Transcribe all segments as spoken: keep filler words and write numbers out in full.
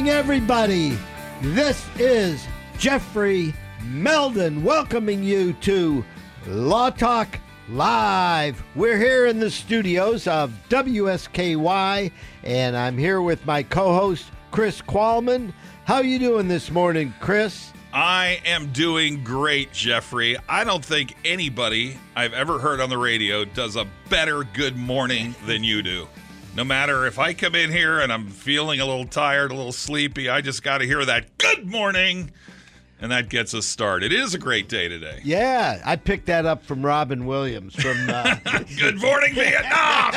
morning, everybody. This is Jeffrey Meldon welcoming you to Law Talk Live. We're here in the studios of W S K Y, and I'm here with my co-host, Chris Qualman. How you doing this morning, Chris? I am doing great, Jeffrey. I don't think anybody I've ever heard on the radio does a better good morning than you do. No matter if I come in here and I'm feeling a little tired, a little sleepy, I just got to hear that good morning, and that gets us started. It is a great day today. Yeah, I picked that up from Robin Williams from uh, Good Morning Vietnam.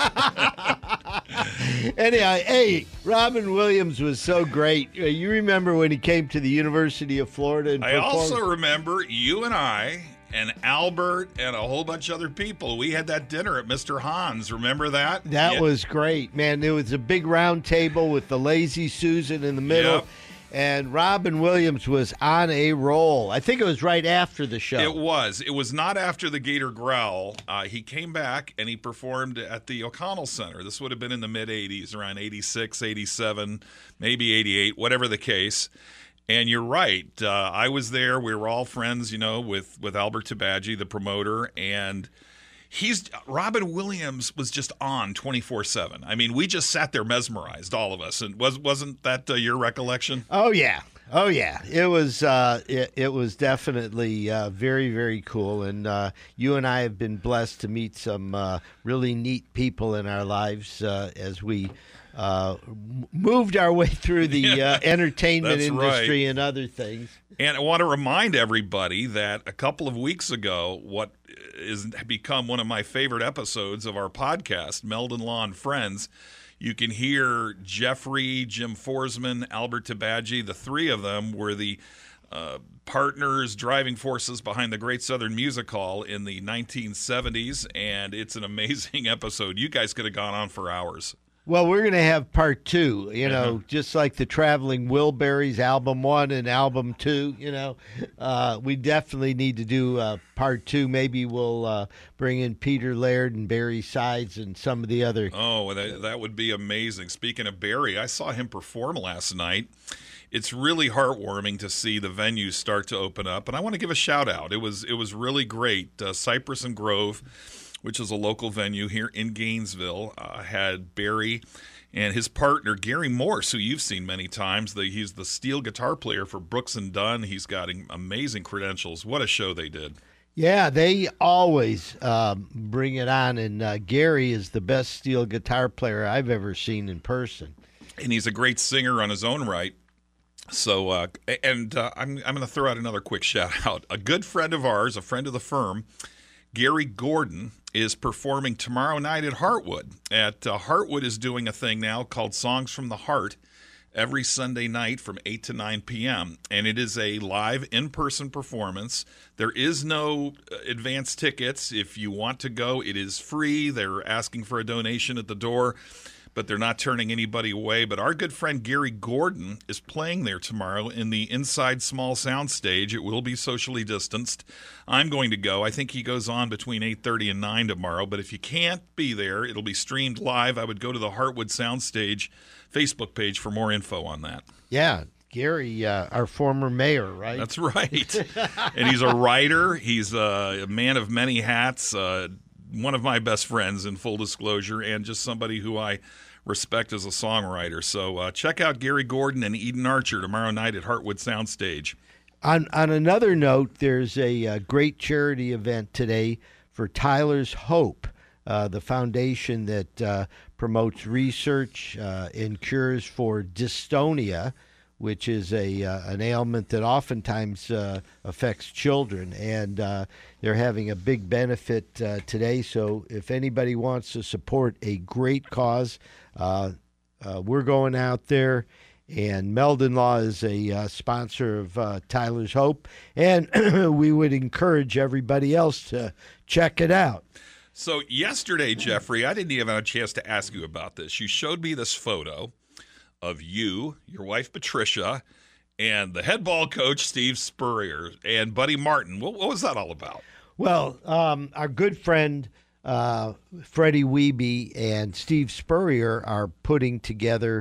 Anyhow, hey, Robin Williams was so great. Uh, You remember when he came to the University of Florida and I performed? also remember you and I and Albert and a whole bunch of other people. We had that dinner at Mister Hans. Remember that? That Yeah. was great, man. There was a big round table with the Lazy Susan in the middle. Yep. And Robin Williams was on a roll. I think it was right after the show. It was. It was not after the Gator Growl. Uh, he came back and he performed at the O'Connell Center. This would have been in the mid-eighties, around eighty-six, eighty-seven, maybe eighty-eight, whatever the case. And you're right. Uh, I was there. We were all friends, you know, with, with Albert Tabadji, the promoter, and he's Robin Williams was just on twenty-four seven. I mean, we just sat there mesmerized, all of us. And was, wasn't that uh, your recollection? Oh, yeah. Oh, yeah. It was uh, it, it was definitely uh, very, very cool. And uh, you and I have been blessed to meet some uh, really neat people in our lives uh, as we uh, moved our way through the uh, entertainment That's industry right. and other things. And I want to remind everybody that a couple of weeks ago, what is become one of my favorite episodes of our podcast, Meldon Law and Friends, you can hear Jeffrey, Jim Forsman, Albert Tabadji. The three of them were the uh, partners, driving forces behind the Great Southern Music Hall in the nineteen seventies, and it's an amazing episode. You guys could have gone on for hours. Well, we're going to have part two, you know, Uh-huh. just like the Traveling Wilburys, album one and album two, you know. Uh, we definitely need to do uh, part two. Maybe we'll uh, bring in Peter Laird and Barry Sides and some of the other. Oh, that, that would be amazing. Speaking of Barry, I saw him perform last night. It's really heartwarming to see the venues start to open up, and I want to give a shout out. It was it was really great. Uh, Cypress and Grove, which is a local venue here in Gainesville, uh, had Barry and his partner, Gary Morse, who you've seen many times. The, he's the steel guitar player for Brooks and Dunn. He's got amazing credentials. What a show they did. Yeah, they always um, bring it on, and uh, Gary is the best steel guitar player I've ever seen in person. And he's a great singer on his own right. So, uh, and uh, I'm, I'm going to throw out another quick shout out. A good friend of ours, a friend of the firm, Gary Gordon, is performing tomorrow night at Heartwood. At uh, Heartwood is doing a thing now called Songs from the Heart every Sunday night from eight to nine p.m. And it is a live in-person performance. There is no advance tickets. If you want to go, it is free. They're asking for a donation at the door, but they're not turning anybody away. But our good friend Gary Gordon is playing there tomorrow in the inside small sound stage. It will be socially distanced. I'm going to go. I think he goes on between eight thirty and nine tomorrow. But if you can't be there, it'll be streamed live. I would go to the Heartwood Soundstage Facebook page for more info on that. Yeah, Gary, uh, our former mayor, right? That's right. And he's a writer. He's a man of many hats, uh, one of my best friends in full disclosure, and just somebody who I respect as a songwriter. So uh, check out Gary Gordon and Eden Archer tomorrow night at Heartwood Soundstage. On on another note, there's a, uh great charity event today for Tyler's Hope, uh, the foundation that uh, promotes research uh, and cures for dystonia, which is a uh, an ailment that oftentimes uh, affects children, and uh, they're having a big benefit uh, today. So if anybody wants to support a great cause, uh, uh, we're going out there. And Meldon Law is a uh, sponsor of uh, Tyler's Hope, and we would encourage everybody else to check it out. So yesterday, Jeffrey, I didn't even have a chance to ask you about this. You showed me this photo of you, your wife Patricia, and the head ball coach Steve Spurrier and Buddy Martin. What, what was that all about? Well, um, our good friend uh, Freddie Wiebe and Steve Spurrier are putting together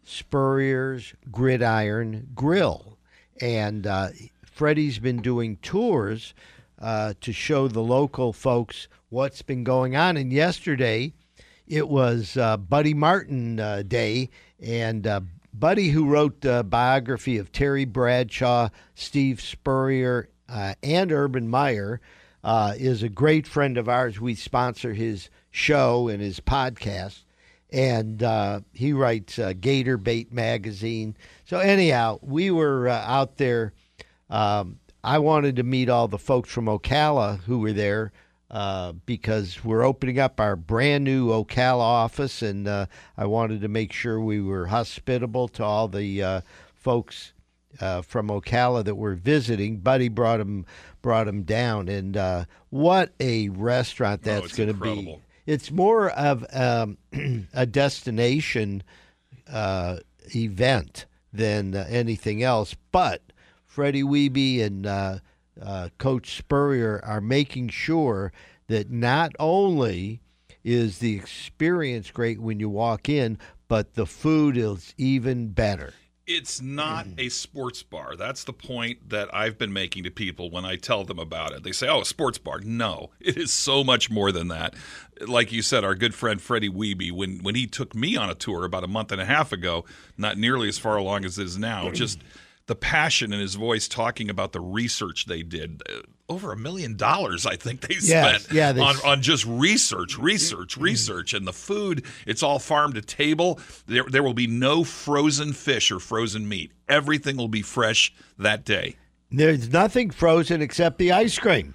Spurrier's Gridiron Grill. And uh, Freddie's been doing tours uh, to show the local folks what's been going on. And yesterday, it was uh, Buddy Martin uh, Day, and uh, Buddy, who wrote the biography of Terry Bradshaw, Steve Spurrier, uh, and Urban Meyer, uh, is a great friend of ours. We sponsor his show and his podcast, and uh, he writes uh, Gator Bait magazine. So anyhow, we were uh, out there. Um, I wanted to meet all the folks from Ocala who were there, Uh, because we're opening up our brand new Ocala office, and uh, I wanted to make sure we were hospitable to all the uh, folks uh, from Ocala that were visiting. Buddy brought them brought them down, and uh, what a restaurant that's oh, going to be! It's more of um, a destination uh, event than uh, anything else. But Freddie Wiebe and uh, Uh, Coach Spurrier are making sure that not only is the experience great when you walk in, but the food is even better. It's not a sports bar. That's the point that I've been making to people when I tell them about it. They say, oh, a sports bar. No, it is so much more than that. Like you said, our good friend Freddie Wiebe, when, when he took me on a tour about a month and a half ago, not nearly as far along as it is now, just the passion in his voice talking about the research they did. Uh, over a million dollars, I think they yes, spent yeah, they on, on just research, research, research. And the food, it's all farm to table. There, there will be no frozen fish or frozen meat. Everything will be fresh that day. There's nothing frozen except the ice cream.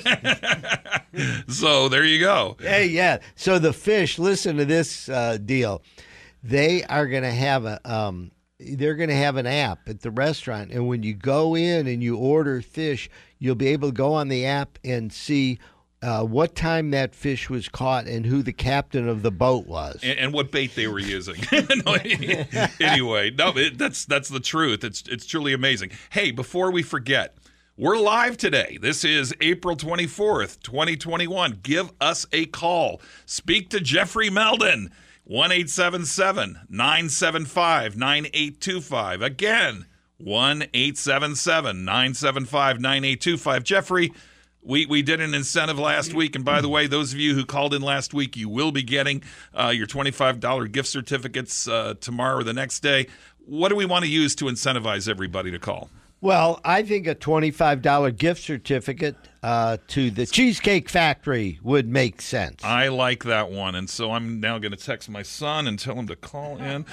So there you go. Hey, yeah. So the fish, listen to this uh, deal. They are going to have a... Um, They're going to have an app at the restaurant, and when you go in and you order fish, you'll be able to go on the app and see uh, what time that fish was caught and who the captain of the boat was, and, and what bait they were using. no, anyway, no, it, that's that's the truth. It's it's truly amazing. Hey, before we forget, we're live today. This is April twenty-fourth, twenty twenty-one. Give us a call. Speak to Jeffrey Meldon. one eight seven seven, nine seven five, nine eight two five. Again, one eight seven seven, nine seven five, nine eight two five. Jeffrey, we, we did an incentive last week, and by the way, those of you who called in last week, you will be getting uh, your twenty-five dollars gift certificates uh, tomorrow or the next day. What do we want to use to incentivize everybody to call? Well, I think a twenty-five dollars gift certificate uh, to the Cheesecake Factory would make sense. I like that one, and so I'm now going to text my son and tell him to call in.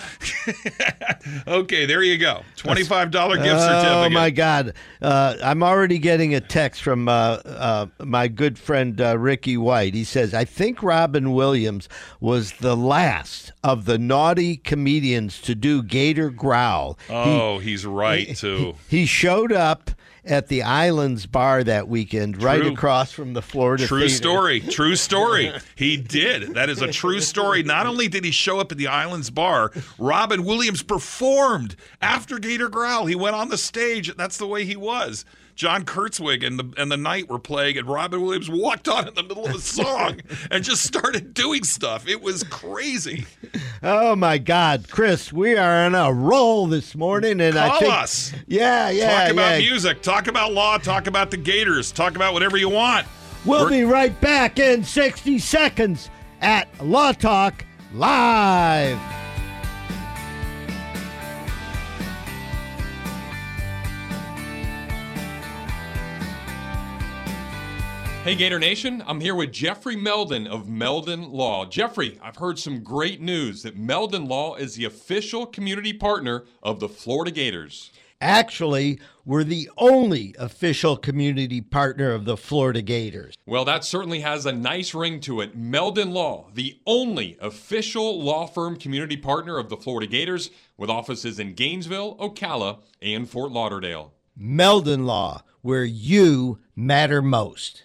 Okay, there you go. twenty-five dollars gift certificate. Oh, my God. Uh, I'm already getting a text from uh, uh, my good friend uh, Ricky White. He says, I think Robin Williams was the last of the naughty comedians to do Gator Growl. Oh, he, he's right, too. He, he showed up at the Islands Bar that weekend, True. right across from the Florida True Theater. story. True story. He did. That is a true story. Not only did he show up at the Islands Bar, Robin Williams performed after Gator Growl. He went on the stage. That's the way he was. John Kurtzwig and the and the Night were playing, and Robin Williams walked on in the middle of a song and just started doing stuff. It was crazy. Oh my God, Chris, we are on a roll this morning, and Call I think, us. Yeah, yeah, Talk about yeah. music. Talk about law. Talk about the Gators. Talk about whatever you want. We'll We're- be right back in sixty seconds at Law Talk Live. Hey Gator Nation, I'm here with Jeffrey Meldon of Meldon Law. Jeffrey, I've heard some great news that Meldon Law is the official community partner of the Florida Gators. Actually, we're the only official community partner of the Florida Gators. Well, that certainly has a nice ring to it. Meldon Law, the only official law firm community partner of the Florida Gators, with offices in Gainesville, Ocala, and Fort Lauderdale. Meldon Law, where you matter most.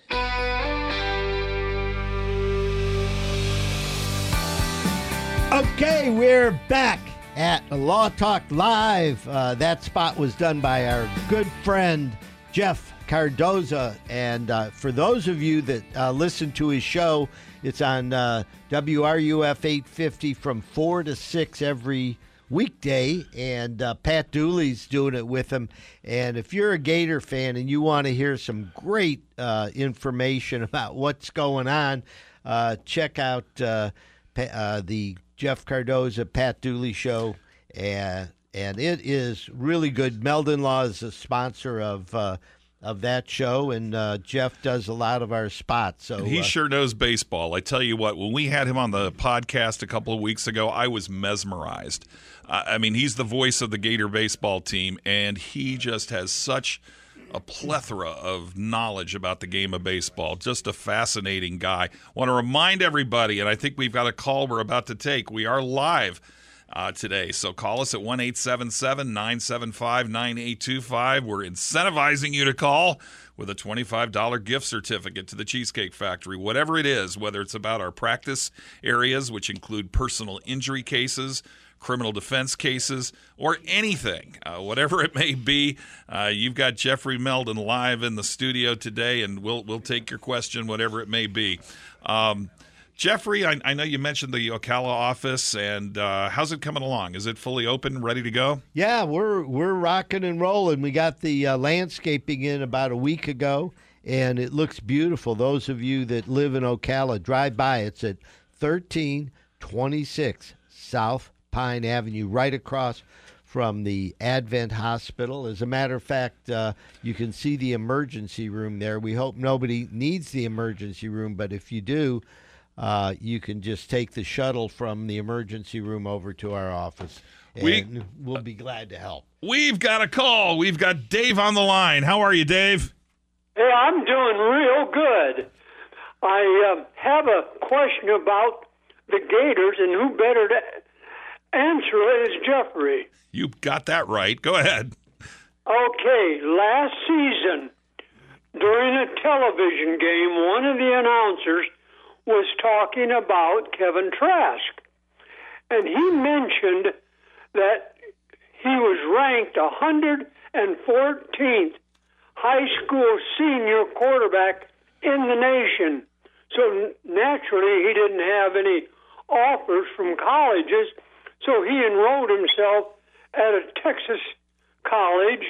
Okay, we're back at Law Talk Live. Uh, that spot was done by our good friend Jeff Cardoza. And uh, for those of you that uh, listen to his show, it's on uh, W R U F eight fifty from four to six every weekday, and uh, Pat Dooley's doing it with him. And if you're a Gator fan and you want to hear some great uh, information about what's going on, uh, check out uh, uh, the Jeff Cardoza, Pat Dooley show, and and it is really good. Meldon Law is a sponsor of uh, of that show, and uh, Jeff does a lot of our spots. So And he uh, sure knows baseball. I tell you what, when we had him on the podcast a couple of weeks ago, I was mesmerized. Uh, I mean, he's the voice of the Gator baseball team, and he just has such a plethora of knowledge about the game of baseball. Just a fascinating guy. Want to remind everybody, and I think we've got a call we're about to take. We are live uh, today, so call us at one eight seven seven, nine seven five, nine eight two five. We're incentivizing you to call with a twenty-five dollars gift certificate to the Cheesecake Factory. Whatever it is, whether it's about our practice areas, which include personal injury cases, criminal defense cases, or anything, uh, whatever it may be, uh, you've got Jeffrey Meldon live in the studio today, and we'll we'll take your question, whatever it may be. Um, Jeffrey, I, I know you mentioned the Ocala office, and uh, how's it coming along? Is it fully open, ready to go? Yeah, we're we're rocking and rolling. We got the uh, landscaping in about a week ago, and it looks beautiful. Those of you that live in Ocala, drive by. It's at thirteen twenty-six South Pine Avenue, right across from the Advent Hospital. As a matter of fact, uh, you can see the emergency room there. We hope nobody needs the emergency room, but if you do, uh, you can just take the shuttle from the emergency room over to our office, and We- we'll be glad to help. We've got a call. We've got Dave on the line. How are you, Dave? Hey, I'm doing real good. I uh, have a question about the Gators, and who better to answer it is Jeffrey. You got that right. Go ahead. Okay, last season, during a television game, one of the announcers was talking about Kevin Trask, and he mentioned that he was ranked one hundred fourteenth high school senior quarterback in the nation. So naturally, he didn't have any offers from colleges, so he enrolled himself at a Texas college,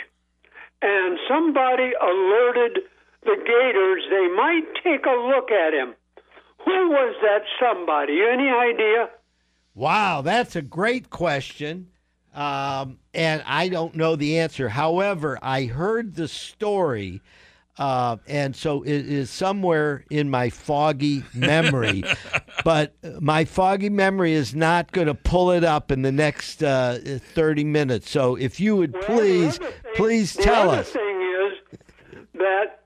and somebody alerted the Gators they might take a look at him. Who was that somebody? Any idea? Wow, that's a great question. Um, and I don't know the answer. However, I heard the story, uh, and so it is somewhere in my foggy memory. But my foggy memory is not going to pull it up in the next uh, thirty minutes. So if you would Well, please, the other thing- please tell The us. other thing is that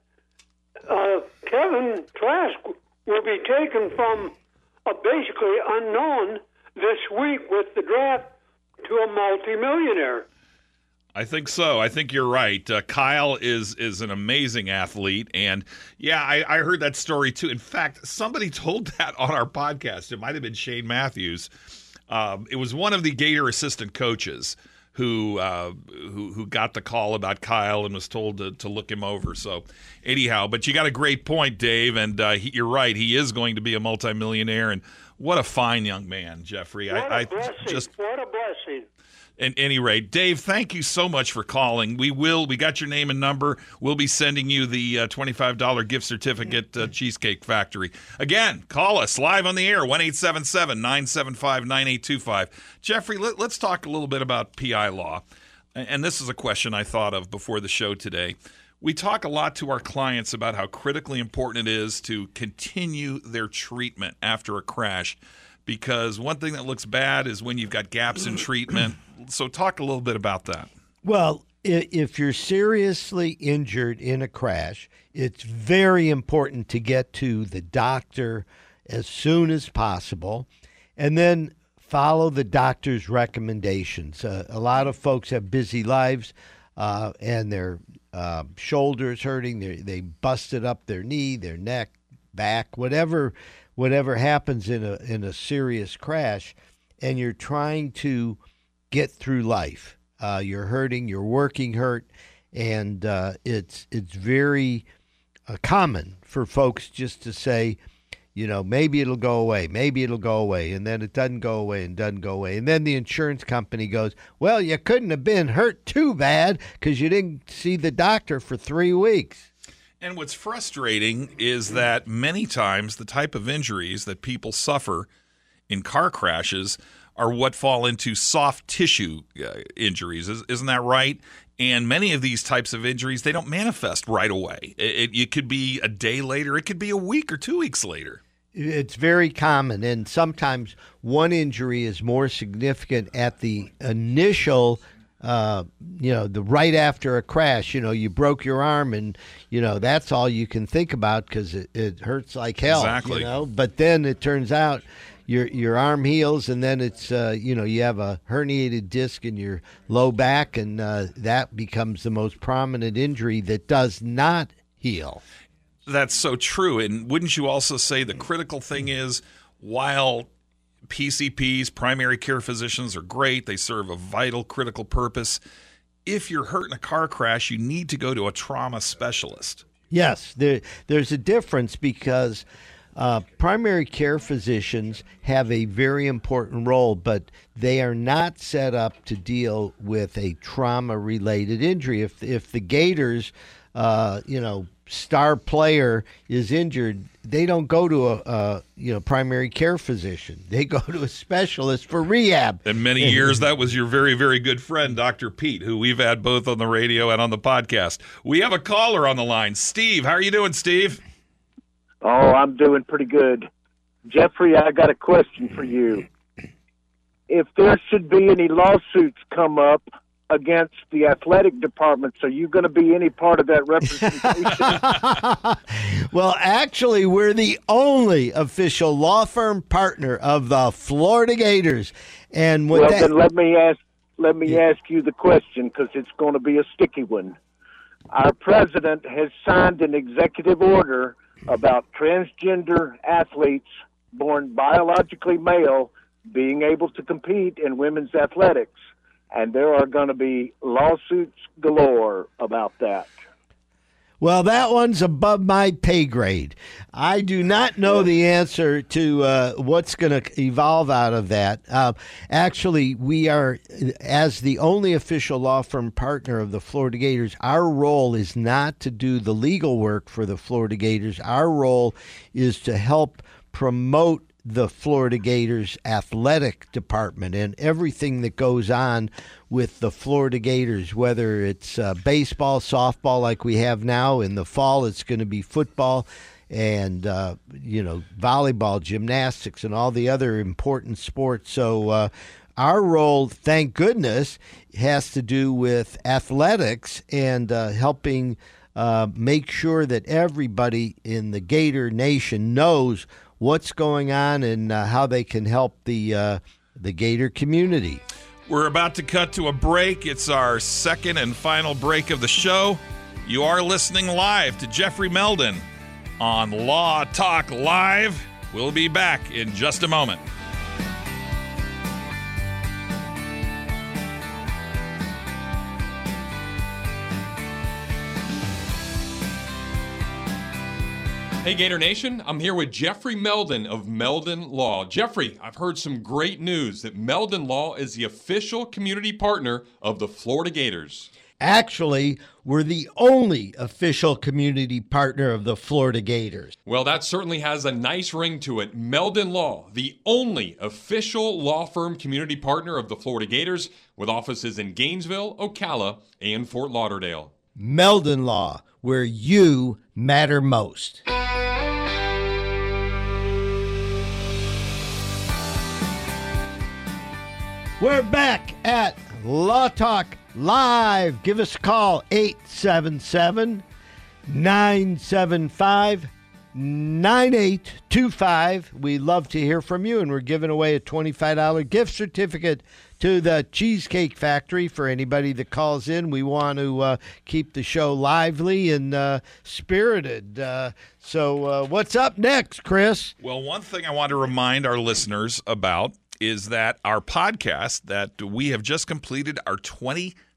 uh, Kevin Trask will be taken from a basically unknown this week with the draft to a multimillionaire. I think so. I think you're right. Uh, Kyle is is an amazing athlete, and yeah, I, I heard that story too. In fact, somebody told that on our podcast. It might have been Shane Matthews. Um, it was one of the Gator assistant coaches who uh, who who got the call about Kyle and was told to, to look him over. So anyhow, but you got a great point, Dave, and uh, he, you're right. He is going to be a multimillionaire, and what a fine young man, Jeffrey. What a I, I blessing. just. What a blessing. At any rate, Dave, thank you so much for calling. We will. We got your name and number. We'll be sending you the uh, twenty-five dollars gift certificate to uh, Cheesecake Factory. Again, call us live on the air, one eight seven seven, nine seven five, nine eight two five. Jeffrey, let, let's talk a little bit about P I law. And this is a question I thought of before the show today. We talk a lot to our clients about how critically important it is to continue their treatment after a crash, because one thing that looks bad is when you've got gaps in treatment. So talk a little bit about that. Well, i- if you're seriously injured in a crash, it's very important to get to the doctor as soon as possible, and then follow the doctor's recommendations. Uh, a lot of folks have busy lives, uh, and their uh, shoulders hurting. They they busted up their knee, their neck, back, whatever whatever happens in a in a serious crash, and you're trying to get through life. Uh, you're hurting, you're working hurt, and uh, it's it's very uh, common for folks just to say, You know, maybe it'll go away. Maybe it'll go away. And then it doesn't go away and doesn't go away. And then the insurance company goes, well, you couldn't have been hurt too bad because you didn't see the doctor for three weeks. And what's frustrating is that many times the type of injuries that people suffer in car crashes are what fall into soft tissue uh, injuries. Is, isn't that right? And many of these types of injuries, they don't manifest right away. It, it, it could be a day later. It could be a week or two weeks later. It's very common, and sometimes one injury is more significant at the initial, uh, you know, the right after a crash. You know, you broke your arm, and, you know, that's all you can think about because it, it hurts like hell. Exactly. You know? But then it turns out your your arm heals, and then it's, uh, you know, you have a herniated disc in your low back, and uh, that becomes the most prominent injury that does not heal. That's so true. And wouldn't you also say the critical thing is, while P C Ps, primary care physicians, are great, they serve a vital, critical purpose, if you're hurt in a car crash, you need to go to a trauma specialist. Yes, there, there's a difference because uh, primary care physicians have a very important role, but they are not set up to deal with a trauma-related injury. If if the Gators, uh, you know, star player is injured, they don't go to a, a you know primary care physician. They go to a specialist for rehab. In many years, that was your very, very good friend, Doctor Pete, who we've had both on the radio and on the podcast. We have a caller on the line. Steve, how are you doing, Steve? Oh, I'm doing pretty good. Jeffrey, I got a question for you. If there should be any lawsuits come up against the athletic departments, are you going to be any part of that representation? Well, actually, we're the only official law firm partner of the Florida Gators. And with well, that, then let me ask let me yeah. ask you the question, because it's going to be a sticky one. Our president has signed an executive order about transgender athletes born biologically male being able to compete in women's athletics. And there are going to be lawsuits galore about that. Well, that one's above my pay grade. I do not know the answer to uh, what's going to evolve out of that. Uh, actually, we are, as the only official law firm partner of the Florida Gators, our role is not to do the legal work for the Florida Gators. Our role is to help promote the Florida Gators athletic department and everything that goes on with the Florida Gators, whether it's uh, baseball, softball like we have now. In the fall, it's going to be football and, uh, you know, volleyball, gymnastics, and all the other important sports. So uh, our role, thank goodness, has to do with athletics and uh, helping uh, make sure that everybody in the Gator Nation knows what's going on and uh, how they can help the uh, the Gator community. We're about to cut to a break. It's our second and final break of the show. You are listening live to Jeffrey Meldon on Law Talk Live. We'll be back in just a moment. Hey, Gator Nation, I'm here with Jeffrey Meldon of Meldon Law. Jeffrey, I've heard some great news that Meldon Law is the official community partner of the Florida Gators. Actually, we're the only official community partner of the Florida Gators. Well, that certainly has a nice ring to it. Meldon Law, the only official law firm community partner of the Florida Gators, with offices in Gainesville, Ocala, and Fort Lauderdale. Meldon Law, where you matter most. We're back at Law Talk Live. Give us a call, eight seven seven, nine seven five, nine eight two five. We love to hear from you, and we're giving away a twenty-five dollars gift certificate to the Cheesecake Factory for anybody that calls in. We want to uh, keep the show lively and uh, spirited. Uh, so uh, what's up next, Chris? Well, one thing I want to remind our listeners about is that our podcast, that we have just completed our twenty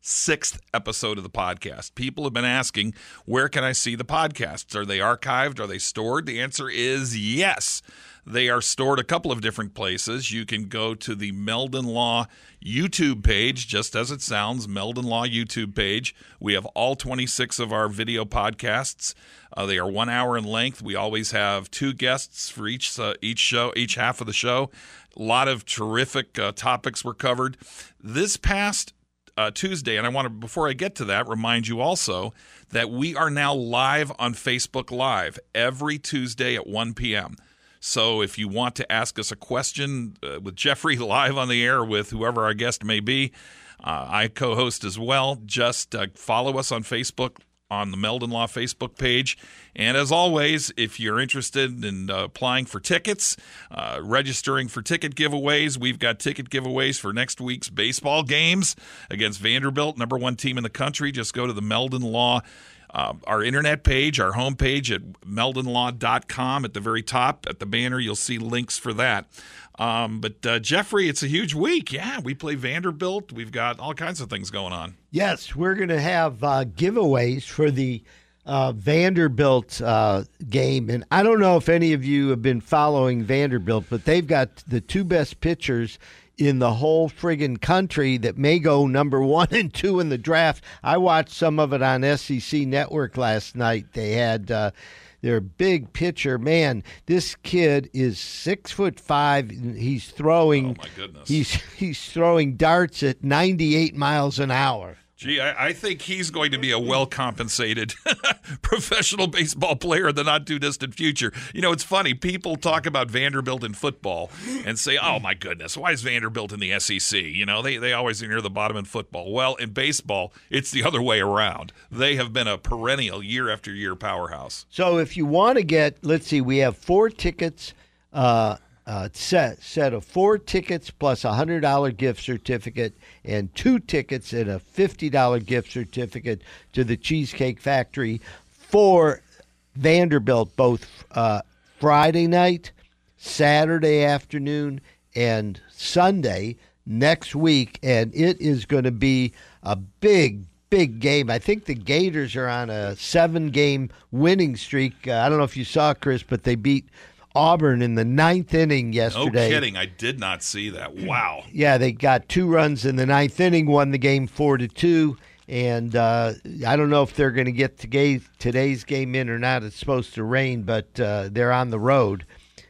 sixth episode of the podcast. People have been asking, where can I see the podcasts? Are they archived? Are they stored? The answer is yes. They are stored a couple of different places. You can go to the Meldon Law YouTube page, just as it sounds, Meldon Law YouTube page. We have all twenty-six of our video podcasts. Uh, they are one hour in length. We always have two guests for each uh, each show, each half of the show. A lot of terrific uh, topics were covered. This past uh, Tuesday, and I want to, before I get to that, remind you also that we are now live on Facebook Live every Tuesday at one p.m. So if you want to ask us a question uh, with Jeffrey live on the air with whoever our guest may be, uh, I co-host as well. Just uh, follow us on Facebook on the Meldon Law Facebook page. And as always, if you're interested in uh, applying for tickets, uh, registering for ticket giveaways, we've got ticket giveaways for next week's baseball games against Vanderbilt, number one team in the country. Just go to the Meldon Law Uh, our internet page, our homepage at meldon law dot com. At the very top, at the banner, you'll see links for that. Um, but, uh, Jeffrey, it's a huge week. Yeah, we play Vanderbilt. We've got all kinds of things going on. Yes, we're going to have uh, giveaways for the uh, Vanderbilt uh, game. And I don't know if any of you have been following Vanderbilt, but they've got the two best pitchers in the whole friggin' country that may go number one and two in the draft. I watched some of it on S E C Network last night. They had uh, their big pitcher. Man, this kid is six foot five. He's throwing. Oh my goodness. He's he's throwing darts at ninety-eight miles an hour. Gee, I, I think he's going to be a well-compensated professional baseball player in the not-too-distant future. You know, it's funny. People talk about Vanderbilt in football and say, oh, my goodness, why is Vanderbilt in the S E C? You know, they, they always are near the bottom in football. Well, in baseball, it's the other way around. They have been a perennial year-after-year powerhouse. So if you want to get, let's see, we have four tickets, uh, uh, set, set of four tickets plus a one hundred dollars gift certificate and two tickets and a fifty dollars gift certificate to the Cheesecake Factory for Vanderbilt, both uh, Friday night, Saturday afternoon, and Sunday next week. And it is going to be a big, big game. I think the Gators are on a seven-game winning streak. Uh, I don't know if you saw, Chris, but they beat Auburn in the ninth inning yesterday. No kidding. I did not see that. Wow. Yeah, they got two runs in the ninth inning, won the game four to two. And uh, I don't know if they're going to get today's game in or not. It's supposed to rain, but uh, they're on the road.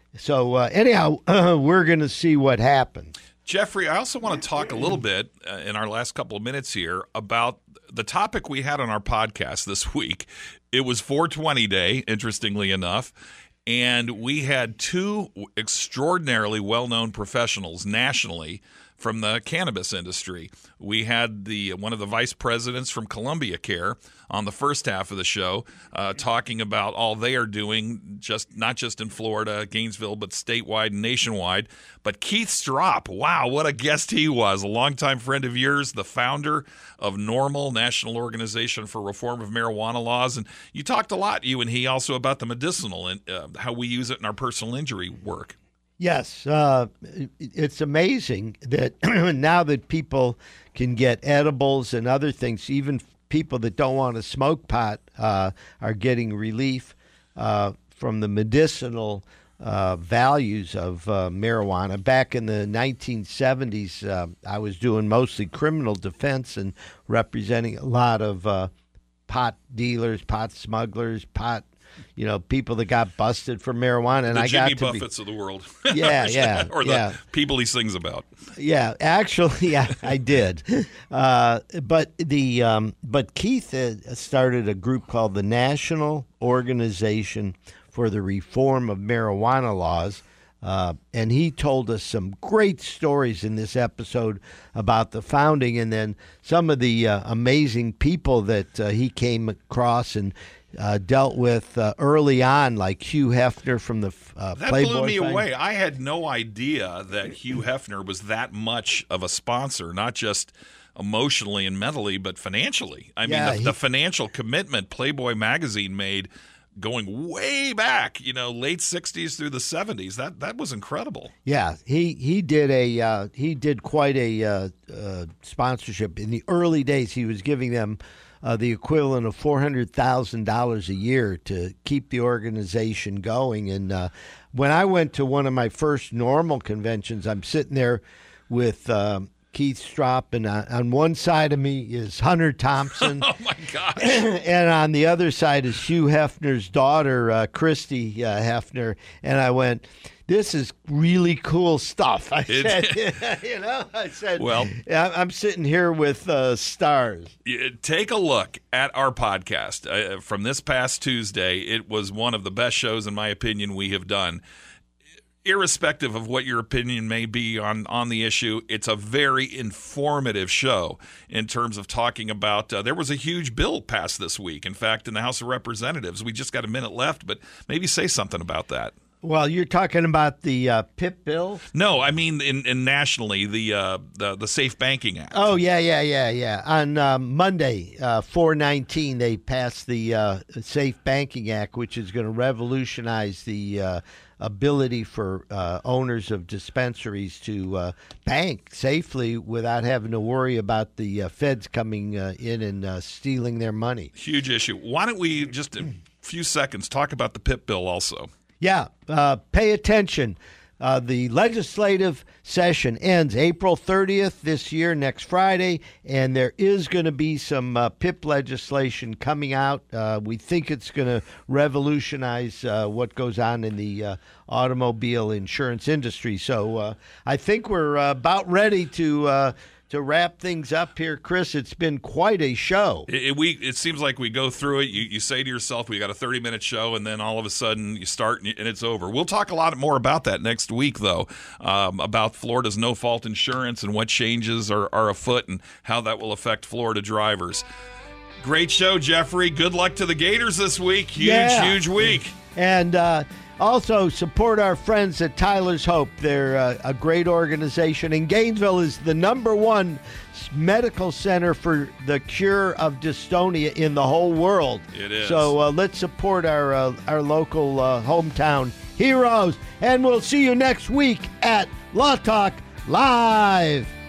So uh, anyhow, uh, we're going to see what happens. Jeffrey, I also want to talk a little bit uh, in our last couple of minutes here about the topic we had on our podcast this week. It was four twenty Day, interestingly enough. And we had two extraordinarily well-known professionals nationally from the cannabis industry. We had the one of the vice presidents from Columbia Care on the first half of the show uh, talking about all they are doing, just not just in Florida, Gainesville, but statewide and nationwide. But Keith Strop, wow, what a guest he was, a longtime friend of yours, the founder of NORML, National Organization for Reform of Marijuana Laws. And you talked a lot, you and he, also about the medicinal and uh, how we use it in our personal injury work. Yes, uh, it's amazing that now that people can get edibles and other things, even people that don't want to smoke pot uh, are getting relief uh, from the medicinal uh, values of uh, marijuana. Back in the nineteen seventies, uh, I was doing mostly criminal defense and representing a lot of uh, pot dealers, pot smugglers, pot You know, people that got busted for marijuana, and the I Jimmy got to Buffetts be, of the world. Yeah, yeah, or the yeah. people he sings about. Yeah, actually, yeah, I did. Uh, but the um, but Keith uh, started a group called the National Organization for the Reform of Marijuana Laws. Uh, and he told us some great stories in this episode about the founding and then some of the uh, amazing people that uh, he came across and uh, dealt with uh, early on, like Hugh Hefner from the uh, that Playboy blew me thing. away. I had no idea that Hugh Hefner was that much of a sponsor, not just emotionally and mentally, but financially. I Yeah, mean, the, he- the financial commitment Playboy magazine made going way back, you know, late sixties through the seventies. That that was incredible. Yeah, he he did a uh, he did quite a uh, uh, sponsorship in the early days. He was giving them uh, the equivalent of four hundred thousand dollars a year to keep the organization going. And uh, when I went to one of my first normal conventions, I'm sitting there with Um, Keith Stropp, and uh, on one side of me is Hunter Thompson. Oh, my gosh. And on the other side is Hugh Hefner's daughter, uh, Christy uh, Hefner. And I went, this is really cool stuff. I It- said, you know, I said, Well- "Yeah, I'm sitting here with uh, stars. Yeah, take a look at our podcast uh, from this past Tuesday. It was one of the best shows, in my opinion, we have done. Irrespective of what your opinion may be on, on the issue, it's a very informative show in terms of talking about, uh, there was a huge bill passed this week. In fact, in the House of Representatives, we just got a minute left, but maybe say something about that. Well, you're talking about the uh, P I P bill? No, I mean in, in nationally, the, uh, the the Safe Banking Act. Oh, yeah, yeah, yeah, yeah. On uh, Monday, uh, four nineteen, they passed the uh, Safe Banking Act, which is going to revolutionize the uh, ability for uh, owners of dispensaries to uh, bank safely without having to worry about the uh, feds coming uh, in and uh, stealing their money. Huge issue. Why don't we just a few seconds talk about the P I P bill also? Yeah, uh, pay attention. Uh, the legislative session ends April thirtieth this year, next Friday, and there is going to be some uh, P I P legislation coming out. Uh, we think it's going to revolutionize uh, what goes on in the uh, automobile insurance industry. So uh, I think we're uh, about ready to uh, to wrap things up here, Chris. It's been quite a show. It, it, we, it seems like we go through it. You, you say to yourself, we got a thirty-minute show, and then all of a sudden you start and, you, and it's over. We'll talk a lot more about that next week, though, um, about Florida's no-fault insurance and what changes are, are afoot and how that will affect Florida drivers. Great show, Jeffrey. Good luck to the Gators this week. Huge, Yeah. huge week. And uh, also support our friends at Tyler's Hope. They're uh, a great organization. And Gainesville is the number one medical center for the cure of dystonia in the whole world. It is. So uh, let's support our uh, our local uh, hometown heroes. And we'll see you next week at Law Talk Live.